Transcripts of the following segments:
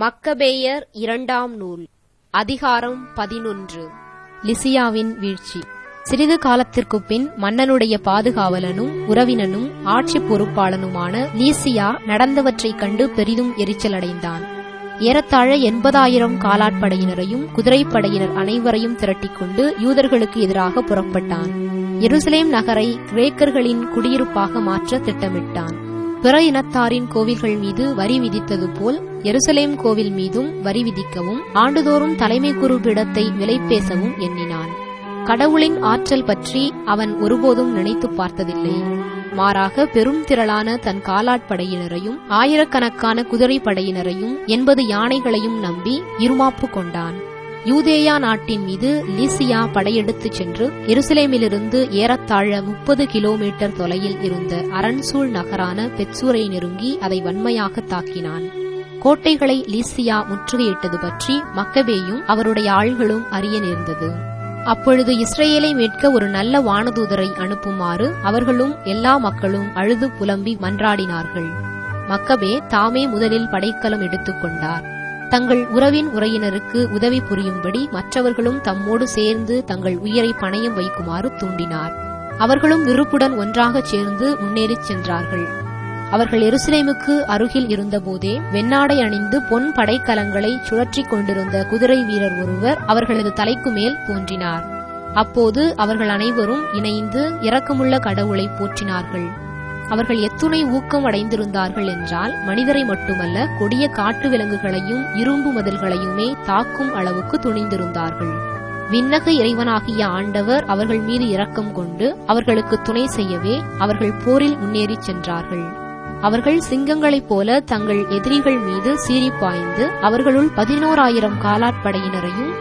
மக்கபேயர் இரண்டாம் நூல் அதிகாரம் 11. லிசியாவின் வீழ்ச்சி. சிறிது காலத்திற்குப் பின் மன்னனுடைய பாதுகாவலனும் உறவினனும் ஆட்சி பொறுப்பாளனுமான லீசியா நடந்தவற்றைக் கண்டு பெரிதும் எரிச்சலடைந்தான். ஏறத்தாழ 80,000 காலாட்படையினரையும் குதிரைப்படையினர் அனைவரையும் திரட்டிக்கொண்டு யூதர்களுக்கு எதிராக புறப்பட்டான். எருசலேம் நகரை கிரேக்கர்களின் குடியிருப்பாக மாற்ற திட்டமிட்டான். பிற இனத்தாரின் கோவில்கள் மீது வரி விதித்தது போல் எருசலேம் கோவில் மீதும் வரி விதிக்கவும் ஆண்டுதோறும் தலைமை குருபீடத்தை விலை பேசவும் எண்ணினான். கடவுளின் ஆற்றல் பற்றி அவன் ஒருபோதும் நினைத்து பார்த்ததில்லை. மாறாக பெரும் திரளான தன் காலாட்படையினரையும் ஆயிரக்கணக்கான குதிரைப்படையினரையும் 80 யானைகளையும் நம்பி இருமாப்பு கொண்டான். யூதேயா நாட்டின் மீது லீசியா படையெடுத்துச் சென்று எருசலேமிலிருந்து ஏறத்தாழ 30 கிலோமீட்டர் தொலையில் இருந்த அரண்சூழ் நகரான பெத்சூரை நெருங்கி அதை வன்மையாக தாக்கினான். கோட்டைகளை லீசியா முற்றுகையிட்டது பற்றி மக்கபேயும் அவருடைய ஆள்களும் அறிய நேர்ந்தது. அப்பொழுது இஸ்ரேலை மீட்க ஒரு நல்ல வானதூதரை அனுப்புமாறு அவர்களும் எல்லா மக்களும் அழுது புலம்பி மன்றாடினார்கள். மக்கபே தாமே முதலில் படைக்கலம் எடுத்துக்கொண்டார். தங்கள் உறவின் உறையினருக்கு உதவி புரியும்படி மற்றவர்களும் தம்மோடு சேர்ந்து தங்கள் உயிரை பணயம் வைக்குமாறு தூண்டினார். அவர்களும் விருப்புடன் ஒன்றாகச் சேர்ந்து முன்னேறிச் சென்றார்கள். அவர்கள் எருசலேமுக்கு அருகில் இருந்தபோதே வெண்ணாடை அணிந்து பொன் படைக்கலங்களை சுழற்றிக் கொண்டிருந்த குதிரை வீரர் ஒருவர் அவர்களது தலைக்கு மேல் தோன்றினார். அப்போது அவர்கள் அனைவரும் இணைந்து இரக்கமுள்ள கடவுளை போற்றினார்கள். அவர்கள் எத்துணை ஊக்கம் அடைந்திருந்தார்கள் என்றால் மனிதரை மட்டுமல்ல கொடிய காட்டு விலங்குகளையும் இரும்பு மதில்களையுமே தாக்கும் அளவுக்கு துணிந்திருந்தார்கள். விண்ணக இறைவனாகிய ஆண்டவர் அவர்கள் மீது இரக்கம் கொண்டு அவர்களுக்கு துணை செய்யவே அவர்கள் போரில் முன்னேறிச் சென்றார்கள். அவர்கள் சிங்கங்களைப் போல தங்கள் எதிரிகள் மீது சீறிப்பாய்ந்து அவர்களுள் 11,000 காலாட்படையினரையும்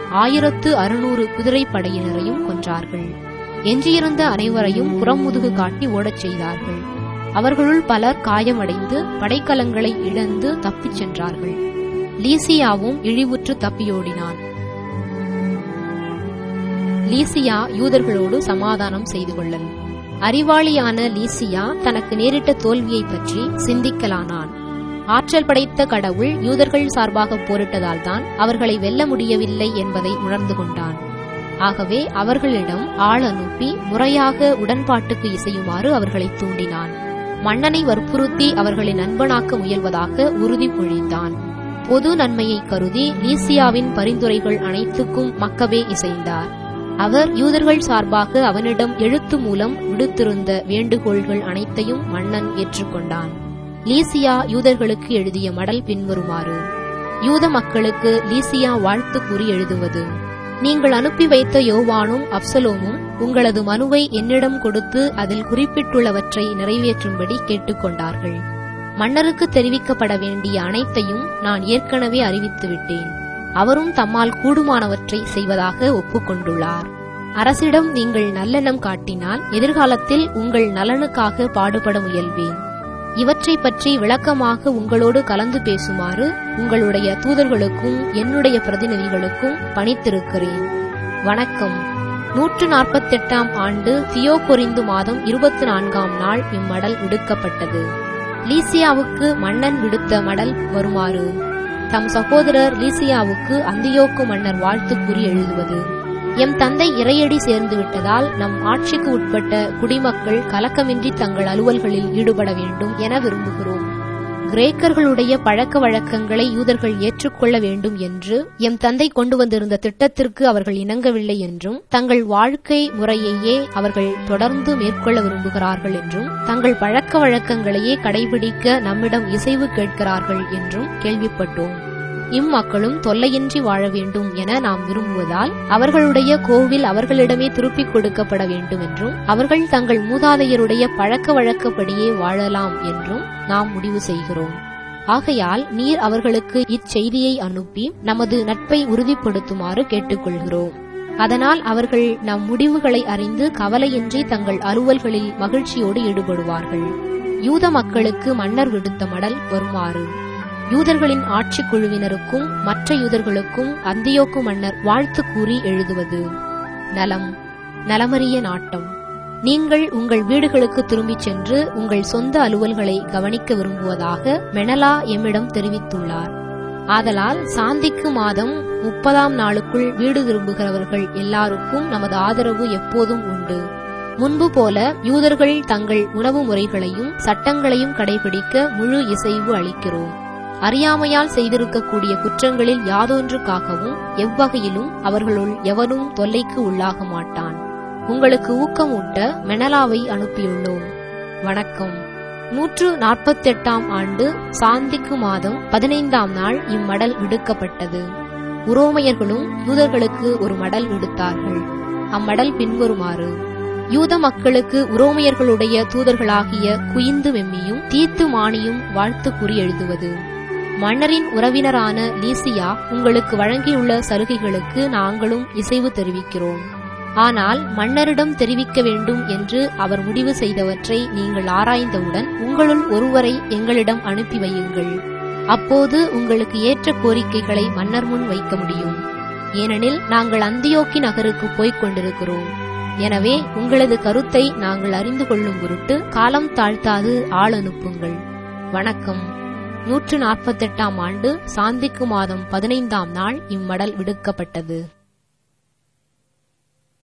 1,600 குதிரைப்படையினரையும் கொன்றார்கள். எஞ்சியிருந்த அனைவரையும் புறமுதுகு காட்டி ஓடச் செய்தார்கள். அவர்களுள் பலர் காயமடைந்து படைக்கலங்களை இழந்து தப்பிச் சென்றார்கள். லீசியாவும் இழிவுற்று தப்பியோடினான். லீசியா யூதர்களோடு சமாதானம் செய்து கொள்ளல். அறிவாளியான லீசியா தனக்கு நேரிட்ட தோல்வியை பற்றி சிந்திக்கலானான். ஆற்றல் படைத்த கடவுள் யூதர்கள் சார்பாக போரிட்டதால் தான் அவர்களை வெல்ல முடியவில்லை என்பதை உணர்ந்து கொண்டான். ஆகவே அவர்களிடம் ஆள் அனுப்பி முறையாக உடன்பாட்டுக்கு இசையுமாறு அவர்களை தூண்டினான். மன்னனை வற்புறுத்தி அவர்களை நண்பனாக்க முயல்வதாக உறுதி பொழிந்தான். பொது நன்மையை கருதி லீசியாவின் பரிந்துரைகள் அனைத்துக்கும் மக்கபே இசைந்தார். அவர் யூதர்கள் சார்பாக அவனிடம் எழுத்து மூலம் விடுத்திருந்த வேண்டுகோள்கள் அனைத்தையும் மன்னன் ஏற்றுக்கொண்டான். லீசியா யூதர்களுக்கு எழுதிய மடல் பின்வருமாறு: யூத மக்களுக்கு லீசியா வாழ்த்து கூறி எழுதுவது. நீங்கள் அனுப்பி வைத்த யோவானும் அப்சலோமும் உங்களது மனுவை என்னிடம் கொடுத்து அதில் குறிப்பிட்டுள்ளவற்றை நிறைவேற்றும்படி கேட்டுக்கொண்டார்கள். மன்னருக்கு தெரிவிக்கப்பட வேண்டிய அனைத்தையும் நான் ஏற்கனவே அறிவித்துவிட்டேன். அவரும் தம்மால் கூடுமானவற்றை செய்வதாக ஒப்புக்கொண்டுள்ளார். அரசிடம் நீங்கள் நல்லெண்ணம் காட்டினால் எதிர்காலத்தில் உங்கள் நலனுக்காக பாடுபட முயல்வேன். இவற்றை பற்றி விளக்கமாக உங்களோடு கலந்து பேசுமாறு உங்களுடைய தூதர்களுக்கும் என்னுடைய பிரதிநிதிகளுக்கும் பணித்திருக்கிறேன். வணக்கம். 148ஆம் ஆண்டு தியோகொரிந்து மாதம் 24ஆம் நாள் இம்மடல் விடுக்கப்பட்டது. லீசியாவுக்கு மன்னன் விடுத்த மடல் வருமாறு: தம் சகோதரர் லீசியாவுக்கு அந்தியோக்கு மன்னர் வாழ்த்து கூறி எழுதுவது. எம் தந்தை இறையடி சேர்ந்து விட்டதால் நம் ஆட்சிக்கு உட்பட்ட குடிமக்கள் கலக்கமின்றி தங்கள் அலுவல்களில் ஈடுபட வேண்டும் என விரும்புகிறோம். கிரேக்கர்களுடைய பழக்க வழக்கங்களை யூதர்கள் ஏற்றுக்கொள்ள வேண்டும் என்று எம் தந்தை கொண்டு வந்திருந்த திட்டத்திற்கு அவர்கள் இணங்கவில்லை என்றும் தங்கள் வாழ்க்கை முறையையே அவர்கள் தொடர்ந்து மேற்கொள்ள விரும்புகிறார்கள் என்றும் தங்கள் பழக்க வழக்கங்களையே கடைபிடிக்க நம்மிடம் இசைவு கேட்கிறார்கள் என்றும் கேள்விப்பட்டோம். இம்மக்களும் தொல்லையின்றி வாழ வேண்டும் என நாம் விரும்புவதால் அவர்களுடைய கோவில் அவர்களிடமே திருப்பிக் கொடுக்கப்பட வேண்டும் என்றும் அவர்கள் தங்கள் மூதாதையருடைய பழக்க வழக்கப்படியே வாழலாம் என்றும் நாம் முடிவு செய்கிறோம். ஆகையால் நீர் அவர்களுக்கு இச்செய்தியை அனுப்பி நமது நட்பை உறுதிப்படுத்துமாறு கேட்டுக்கொள்கிறோம். அதனால் அவர்கள் நம் முடிவுகளை அறிந்து கவலையின்றி தங்கள் அலுவல்களில் மகிழ்ச்சியோடு ஈடுபடுவார்கள். யூத மக்களுக்கு மன்னர் விடுத்த மடல் வருமாறு: யூதர்களின் ஆட்சிக் குழுவினருக்கும் மற்ற யூதர்களுக்கும் அந்தியோக்கு மன்னர் வாழ்த்து கூறி எழுதுவது. நலம். நலமறிய நாட்டம். நீங்கள் உங்கள் வீடுகளுக்கு திரும்பிச் சென்று உங்கள் சொந்த அலுவல்களை கவனிக்க விரும்புவதாக மெனலா எம்மிடம் தெரிவித்துள்ளார். ஆதலால் சாந்திக்கு மாதம் 30ஆம் நாளுக்குள் வீடு திரும்புகிறவர்கள் எல்லாருக்கும் நமது ஆதரவு எப்போதும் உண்டு. முன்பு போல யூதர்கள் தங்கள் உணவு முறைகளையும் சட்டங்களையும் கடைபிடிக்க முழு இசைவு அளிக்கிறோம். அறியாமையால் செய்திருக்கக்கூடிய குற்றங்களில் யாதொன்றுக்காகவும் எவ்வகையிலும் அவர்களுள் எவனும் தொல்லைக்கு உள்ளாக மாட்டான். உங்களுக்கு ஊக்கமூட்ட மெனலாவை அனுப்பியுள்ளோம். வணக்கம். 148ஆம் ஆண்டு சாந்திக்கு மாதம் 15ஆம் நாள் இம்மடல் விடுக்கப்பட்டது. உரோமையர்களும் யூதர்களுக்கு ஒரு மடல் விடுத்தார்கள். அம்மடல் பின்வருமாறு: யூத மக்களுக்கு உரோமையர்களுடைய தூதர்களாகிய குயிந்து வெம்மியும் தீத்து மானியும் வாழ்த்து கூறி எழுதுவது. மன்னரின் உறவினரான லீசியா உங்களுக்கு வழங்கியுள்ள சலுகைகளுக்கு நாங்களும் இசைவு தெரிவிக்கிறோம். ஆனால் மன்னரிடம் தெரிவிக்க வேண்டும் என்று அவர் முடிவு செய்தவற்றை நீங்கள் ஆராய்ந்தவுடன் உங்களுள் ஒருவரை எங்களிடம் அனுப்பி வையுங்கள். அப்போது உங்களுக்கு ஏற்ற கோரிக்கைகளை மன்னர் முன் வைக்க முடியும். ஏனெனில் நாங்கள் அந்தியோக்கி நகருக்கு போய்க் கொண்டிருக்கிறோம். எனவே உங்களது கருத்தை நாங்கள் அறிந்து கொள்ளும் பொருட்டு காலம் தாழ்த்தாது ஆள் அனுப்புங்கள். வணக்கம். 148ஆம் ஆண்டு சாந்திக்கு மாதம் 15ஆம் நாள் இம்மடல் விடுக்கப்பட்டது.